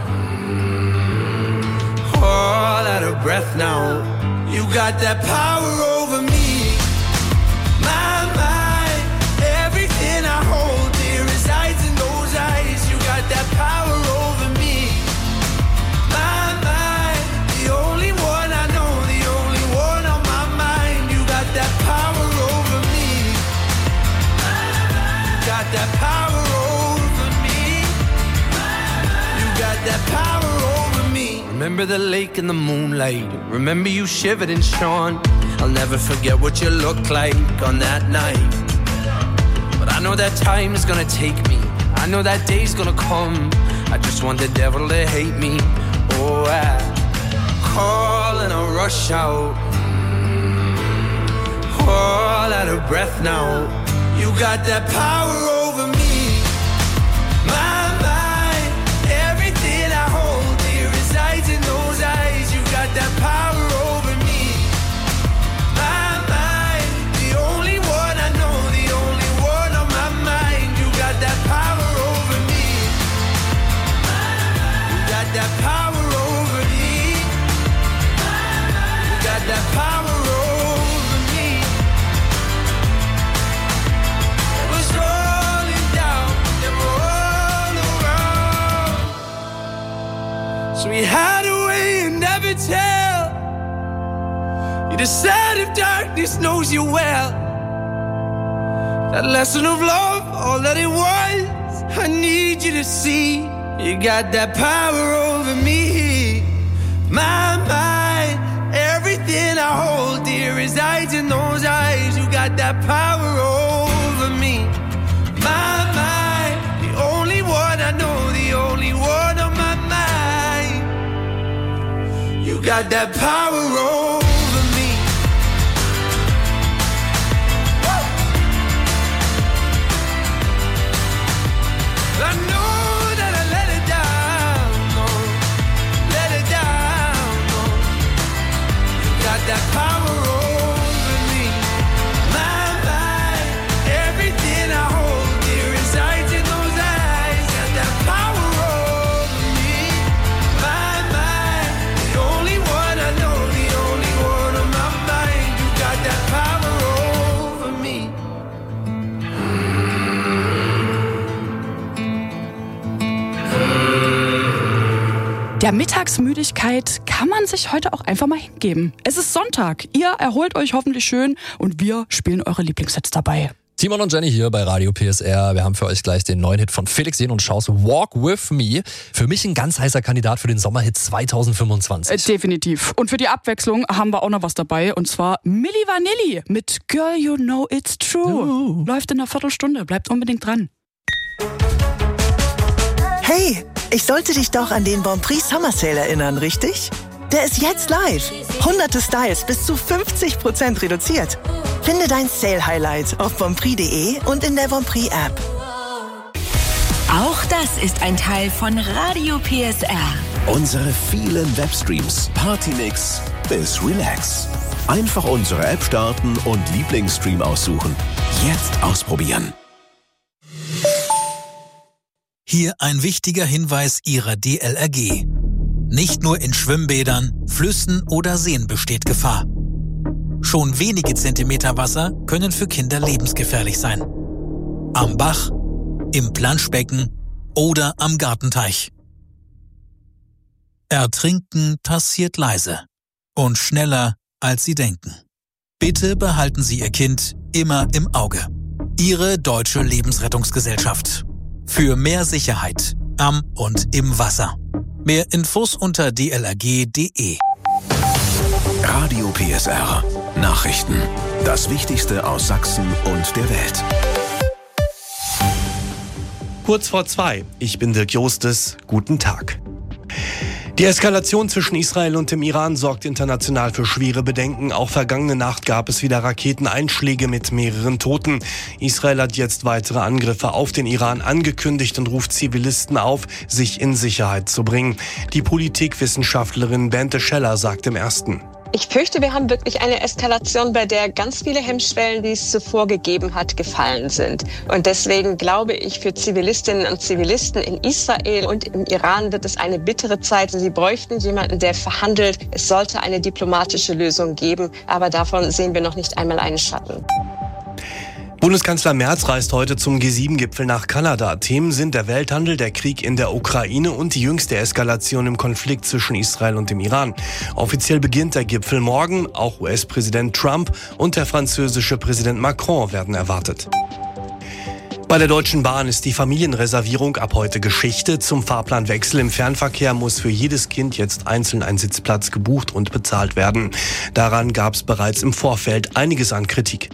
all out of breath now. You got that power over me. My mind, everything I hold dear resides in those eyes. You got that power over me. My mind, the only one I know, the only one on my mind. You got that power over me. You got that power over me. You got that power over me. Remember the lake in the moonlight. Remember you shivered and shone. I'll never forget what you looked like on that night. But I know that time is gonna take me. I know that day's gonna come. I just want the devil to hate me. Oh, I call and I rush out, all out of breath now. You got that power over me. My mind, everything I hold dear resides in those eyes. You got that power over me. My mind, the only one I know, the only one on my mind. You got that power over me. You got that power over me. You got that power over me. It was rolling down and all around. So we had a way and never tell. You decide if darkness knows you well. That lesson of love, all that it was, I need you to see. You got that power over me. My mind, everything I hold dear resides in those eyes. You got that power over me. My mind, the only one I know, the only one on my mind. You got that power over me. I know that I let it down, no, let it down, no. You got that power over me. My mind, everything I hold dear resides in those eyes. Got that power over me. My mind, the only one I know, the only one on my mind. You got that power over me. Der Mittagsmüdigkeit kann man sich heute auch einfach mal hingeben. Es ist Sonntag, ihr erholt euch hoffentlich schön und wir spielen eure Lieblingssets dabei. Timon und Jenny hier bei Radio P S R. Wir haben für euch gleich den neuen Hit von Felix Jähn und Schaus, Walk With Me. Für mich ein ganz heißer Kandidat für den Sommerhit zwanzig fünfundzwanzig. Äh, definitiv. Und für die Abwechslung haben wir auch noch was dabei. Und zwar Milli Vanilli mit Girl You Know It's True. Uh. Läuft in einer Viertelstunde. Bleibt unbedingt dran. Hey, ich sollte dich doch an den Bonprix Summer Sale erinnern, richtig? Der ist jetzt live. Hunderte Styles bis zu fünfzig Prozent reduziert. Finde dein Sale-Highlight auf bonprix punkt de und in der Bonprix-App. Auch das ist ein Teil von Radio P S R. Unsere vielen Webstreams, Partymix bis Relax. Einfach unsere App starten und Lieblingsstream aussuchen. Jetzt ausprobieren. Hier ein wichtiger Hinweis Ihrer D L R G. Nicht nur in Schwimmbädern, Flüssen oder Seen besteht Gefahr. Schon wenige Zentimeter Wasser können für Kinder lebensgefährlich sein. Am Bach, im Planschbecken oder am Gartenteich. Ertrinken passiert leise und schneller, als Sie denken. Bitte behalten Sie Ihr Kind immer im Auge. Ihre Deutsche Lebensrettungsgesellschaft. Für mehr Sicherheit am und im Wasser. Mehr Infos unter d l r g punkt d e. Radio P S R. Nachrichten. Das Wichtigste aus Sachsen und der Welt. Kurz vor zwei. Ich bin Dirk Jostes. Guten Tag. Die Eskalation zwischen Israel und dem Iran sorgt international für schwere Bedenken. Auch vergangene Nacht gab es wieder Raketeneinschläge mit mehreren Toten. Israel hat jetzt weitere Angriffe auf den Iran angekündigt und ruft Zivilisten auf, sich in Sicherheit zu bringen. Die Politikwissenschaftlerin Bente Scheller sagt im Ersten: Ich fürchte, wir haben wirklich eine Eskalation, bei der ganz viele Hemmschwellen, die es zuvor gegeben hat, gefallen sind. Und deswegen glaube ich, für Zivilistinnen und Zivilisten in Israel und im Iran wird es eine bittere Zeit. Sie bräuchten jemanden, der verhandelt. Es sollte eine diplomatische Lösung geben, aber davon sehen wir noch nicht einmal einen Schatten. Bundeskanzler Merz reist heute zum G sieben Gipfel nach Kanada. Themen sind der Welthandel, der Krieg in der Ukraine und die jüngste Eskalation im Konflikt zwischen Israel und dem Iran. Offiziell beginnt der Gipfel morgen. Auch U S-Präsident Trump und der französische Präsident Macron werden erwartet. Bei der Deutschen Bahn ist die Familienreservierung ab heute Geschichte. Zum Fahrplanwechsel im Fernverkehr muss für jedes Kind jetzt einzeln ein Sitzplatz gebucht und bezahlt werden. Daran gab es bereits im Vorfeld einiges an Kritik.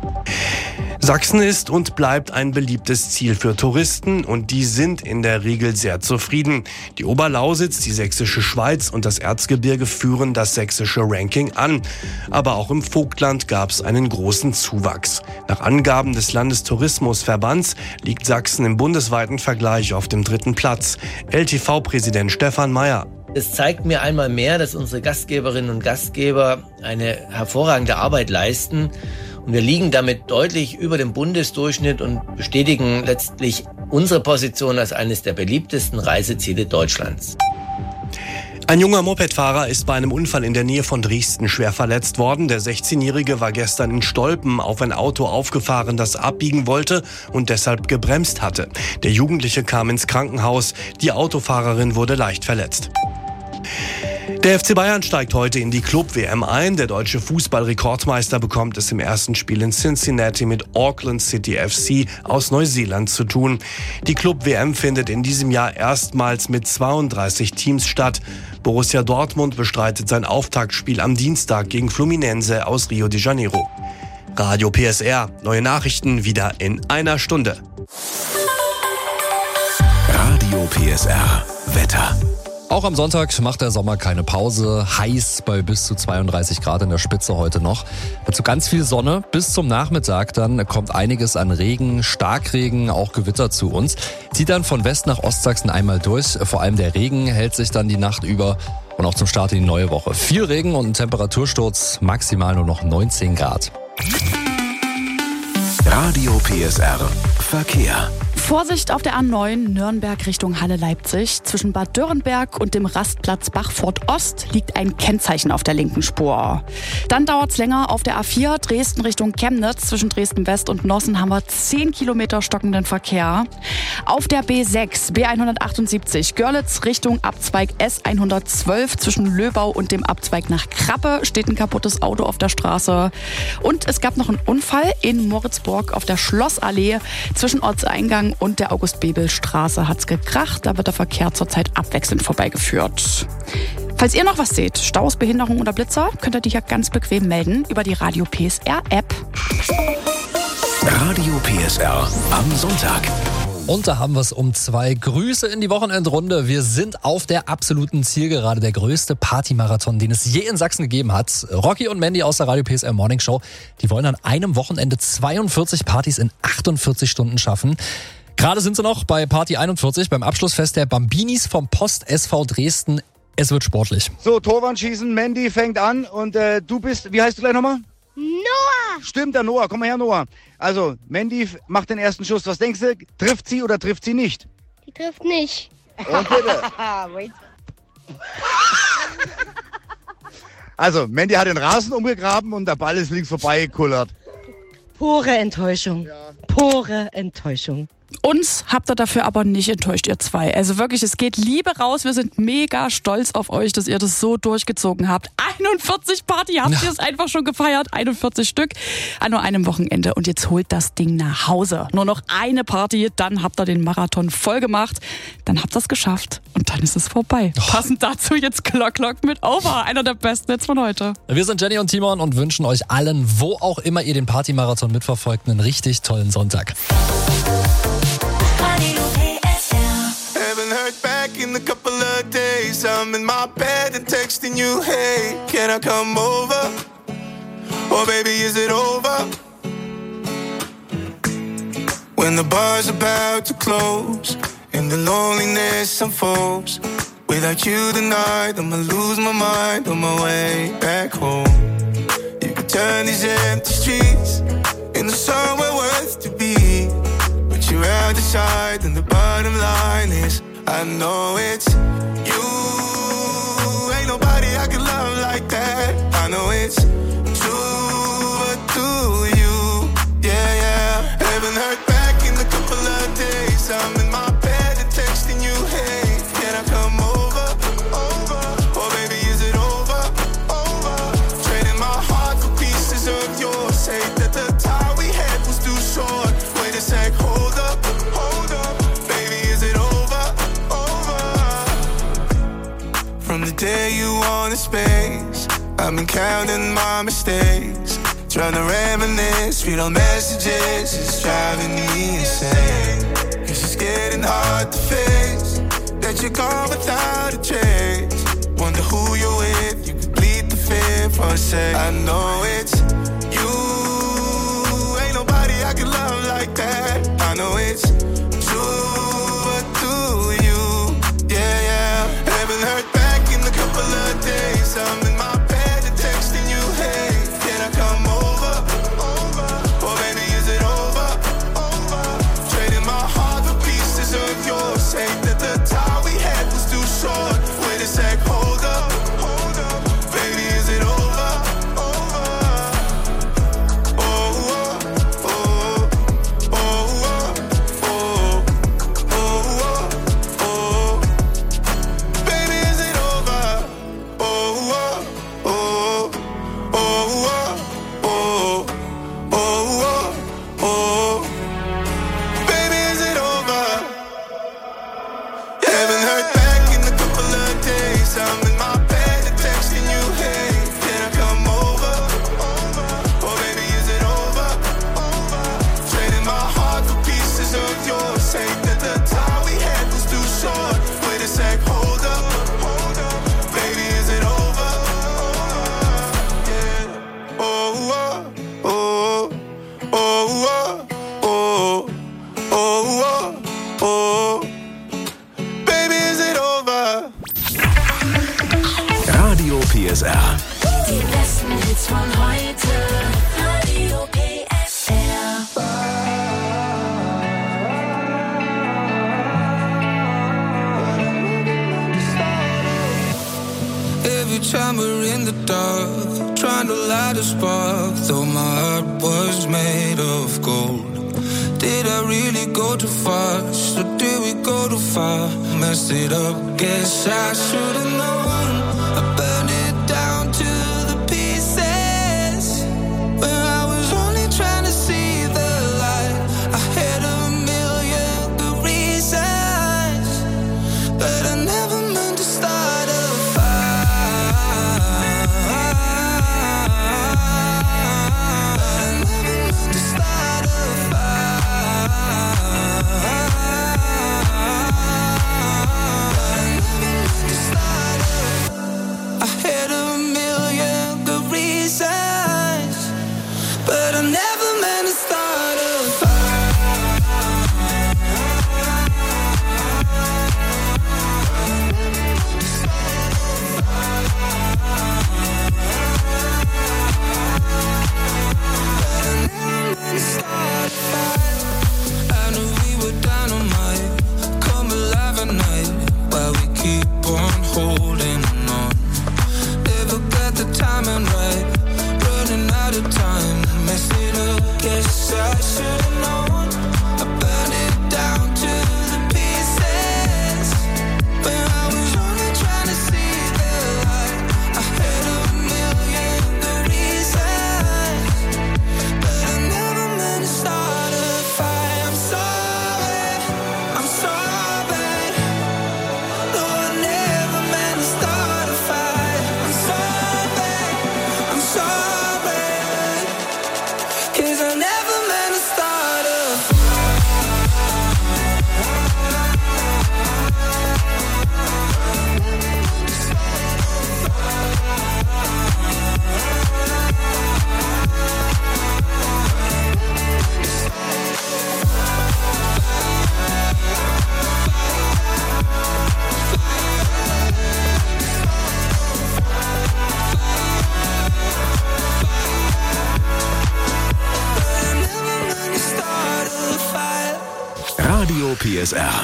Sachsen ist und bleibt ein beliebtes Ziel für Touristen und die sind in der Regel sehr zufrieden. Die Oberlausitz, die Sächsische Schweiz und das Erzgebirge führen das sächsische Ranking an. Aber auch im Vogtland gab es einen großen Zuwachs. Nach Angaben des Landestourismusverbands liegt Sachsen im bundesweiten Vergleich auf dem dritten Platz. L T V-Präsident Stefan Mayer: Es zeigt mir einmal mehr, dass unsere Gastgeberinnen und Gastgeber eine hervorragende Arbeit leisten. Und wir liegen damit deutlich über dem Bundesdurchschnitt und bestätigen letztlich unsere Position als eines der beliebtesten Reiseziele Deutschlands. Ein junger Mopedfahrer ist bei einem Unfall in der Nähe von Dresden schwer verletzt worden. Der sechzehnjährige war gestern in Stolpen auf ein Auto aufgefahren, das abbiegen wollte und deshalb gebremst hatte. Der Jugendliche kam ins Krankenhaus. Die Autofahrerin wurde leicht verletzt. Der F C Bayern steigt heute in die Club-W M ein. Der deutsche Fußball-Rekordmeister bekommt es im ersten Spiel in Cincinnati mit Auckland City F C aus Neuseeland zu tun. Die Club-W M findet in diesem Jahr erstmals mit zweiunddreißig Teams statt. Borussia Dortmund bestreitet sein Auftaktspiel am Dienstag gegen Fluminense aus Rio de Janeiro. Radio P S R, neue Nachrichten wieder in einer Stunde. Radio P S R, Wetter. Auch am Sonntag macht der Sommer keine Pause. Heiß bei bis zu zweiunddreißig Grad in der Spitze heute noch. Dazu ganz viel Sonne. Bis zum Nachmittag dann kommt einiges an Regen, Starkregen, auch Gewitter zu uns. Zieht dann von West nach Ostsachsen einmal durch. Vor allem der Regen hält sich dann die Nacht über und auch zum Start in die neue Woche. Viel Regen und ein Temperatursturz, maximal nur noch neunzehn Grad. Radio P S R Verkehr. Vorsicht auf der A neun Nürnberg Richtung Halle-Leipzig. Zwischen Bad Dürrenberg und dem Rastplatz Bachfurt Ost liegt ein Kennzeichen auf der linken Spur. Dann dauert es länger auf der A vier Dresden Richtung Chemnitz. Zwischen Dresden West und Nossen haben wir zehn Kilometer stockenden Verkehr. Auf der B sechs B hundertachtundsiebzig Görlitz Richtung Abzweig S hundertzwölf. Zwischen Löbau und dem Abzweig nach Krappe steht ein kaputtes Auto auf der Straße. Und es gab noch einen Unfall in Moritzburg auf der Schlossallee. Zwischen Ortseingang und der August-Bebel-Straße hat's gekracht. Da wird der Verkehr zurzeit abwechselnd vorbeigeführt. Falls ihr noch was seht, Staus, Behinderung oder Blitzer, könnt ihr die ja ganz bequem melden über die Radio P S R App. Radio P S R am Sonntag. Und da haben wir es um zwei. Grüße in die Wochenendrunde. Wir sind auf der absoluten Zielgerade, der größte Partymarathon, den es je in Sachsen gegeben hat. Rocky und Mandy aus der Radio P S R Morning Show, die wollen an einem Wochenende zweiundvierzig Partys in achtundvierzig Stunden schaffen. Gerade sind sie noch bei Party einundvierzig, beim Abschlussfest der Bambinis vom Post S V Dresden. Es wird sportlich. So, Torwandschießen, Mandy fängt an und äh, du bist, wie heißt du gleich nochmal? Noah! Stimmt, der Noah. Komm mal her, Noah. Also, Mandy macht den ersten Schuss. Was denkst du? Trifft sie oder trifft sie nicht? Die trifft nicht. Und bitte. Also, Mandy hat den Rasen umgegraben und der Ball ist links vorbeigekullert. Pure Enttäuschung. Ja. Pure Enttäuschung. Uns habt ihr dafür aber nicht enttäuscht, ihr zwei. Also wirklich, es geht Liebe raus. Wir sind mega stolz auf euch, dass ihr das so durchgezogen habt. einundvierzig Party habt ihr es einfach schon gefeiert. einundvierzig Stück an nur einem Wochenende. Und jetzt holt das Ding nach Hause. Nur noch eine Party, dann habt ihr den Marathon voll gemacht. Dann habt ihr es geschafft und dann ist es vorbei. Oh. Passend dazu jetzt Clock Clock mit Over. Einer der besten Hits von heute. Wir sind Jenny und Timon und wünschen euch allen, wo auch immer ihr den Partymarathon mitverfolgt, einen richtig tollen Sonntag. Haven't heard back in a couple of days. I'm in in my bed and texting you, hey, can I come over? Oh baby, is it over? When the bar's about to close and the loneliness unfolds, without you tonight, I'ma lose my mind on my way back home. You can turn these empty streets into somewhere worth to be, but you're out of sight and the bottom line is I know it's you. Ain't nobody I can love like that. I know it's true, but do you? Yeah, yeah. Haven't heard back in a couple of days. I'm in my bed and texting you, hey, can I come over? Over. Oh baby, is it over? Over. Trading my heart for pieces of yours. Say that the time we had was too short. Wait a sec, hold up, hold up. Baby, is it over? Over. From the day you wanted space, I've been counting my mistakes, trying to reminisce, read all messages, it's driving me insane. Cause it's getting hard to face that you're gone without a trace. Wonder who you're with, you complete the fear for a sec. I know it's you, ain't nobody I can love like that. I know it's true, but do you? Yeah, yeah. Haven't heard back in a couple of days. I'm in my bed and texting you, hey, can I come over? Over. Oh baby, is it over? Over. Trading my heart for pieces of yours. Say that the time we had was too short. Wait a sec, hold up, hold up. Baby, is it over? Over. Oh, oh, oh, oh, oh, oh, oh, oh. Baby, is it over? Oh, oh, oh, oh, oh, oh, oh, oh. Baby, is it over? Haven't heard back in a couple of days. I'm in my bed and texting you, hey, can I come over? Over. Oh baby, is it over? Over. Trading my heart for pieces of yours. Say that the time we had was too short. Wait a sec, hold up, hold up. Baby, is it over? Yeah. Oh, oh, oh, oh, oh, oh, oh, oh. Baby, is it over? Radio P S R. Die besten Hits von heute. Radio P S R. Every time we're in the dark, trying to light a spark, though my heart was made of gold. Did I really go too fast, or did we go too far? Messed it up, guess I should've known. I burned it down to the pieces, when I was only trying to see the light. I had a million good reasons, but I never meant to start a fire. I never meant to start a fire. I never meant to start a I had a million good reasons, but I never meant to start a fire. I knew we were dynamite, come alive at night, while we keep on holding on. Never got the timing right, running out of time, messed it up, guess I should've known. I burned it down to the pieces, when I was only trying to see the light. I had a million good reasons, but I never meant to start a fight. I'm sorry, I'm sorry. No, I never meant to start a fight. I'm sorry, I'm sorry. 'Cause I never meant to start a S R.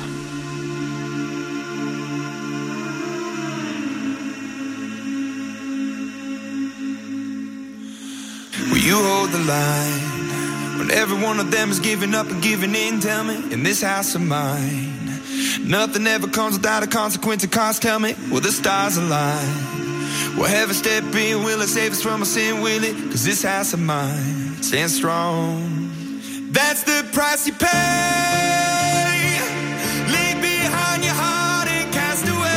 Will you hold the line when every one of them is giving up and giving in? Tell me, in this house of mine, nothing ever comes without a consequence of cost. Tell me, will the stars align? Will heaven step in? Will it save us from our sin? Will it? Cause this house of mine stands strong. That's the price you pay. Leave behind your heart and cast away.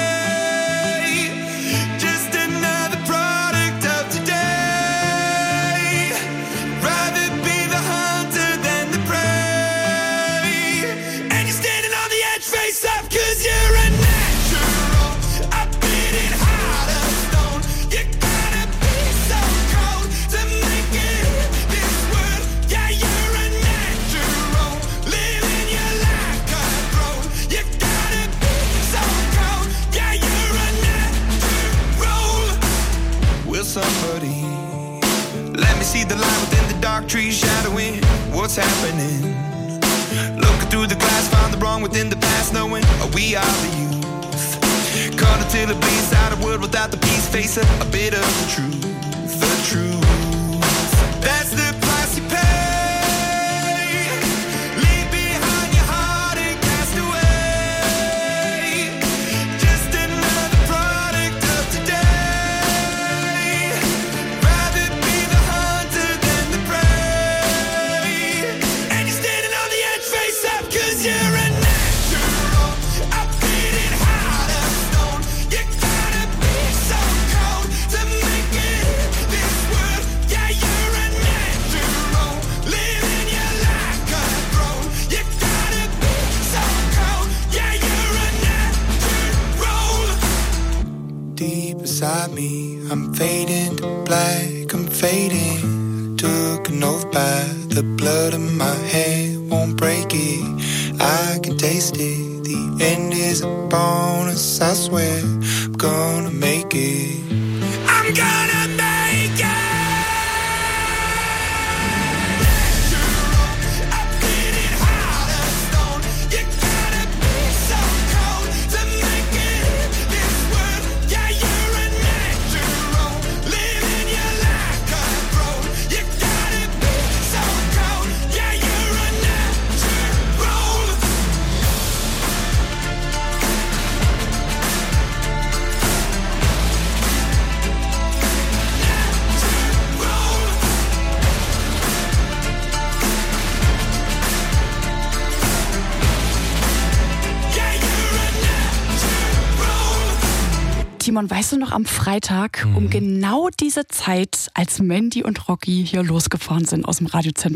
Just another product of today. Rather be the hunter than the prey. And you're standing on the edge, face up, cause you're a natural. A beating heart of stone. You gotta be so cold to make it in this world. Yeah, you're a natural. Living your life cutthroat. You gotta be so cold. Yeah, you're a natural. Will somebody let me see the light within the dark trees shadowing what's happening? Looking through the glass, find the wrong within the past, knowing oh, we are the youth. Caught until it bleeds out a world without the peace, face a, a bit of the truth, the truth. That's the price you pay. Leave behind your heart and cast away. Just another product of today. Rather be the hunter than the prey. And you're standing on the edge, face up, cause you're a natural. A beating heart of stone. You gotta be so cold to make it in this world. Yeah, you're a natural. Living your life cutthroat. You gotta be so cold. Yeah, you're a natural. Deep inside me, I'm fading to black, I'm fading. Took an oath by the blood in my head, won't break it. I can taste it. The end is a bonus, I swear. I'm gonna make it. I'm gonna make it. Timon, weißt du noch, am Freitag um genau diese Zeit, als Mandy und Rocky hier losgefahren sind aus dem Radiozentrum,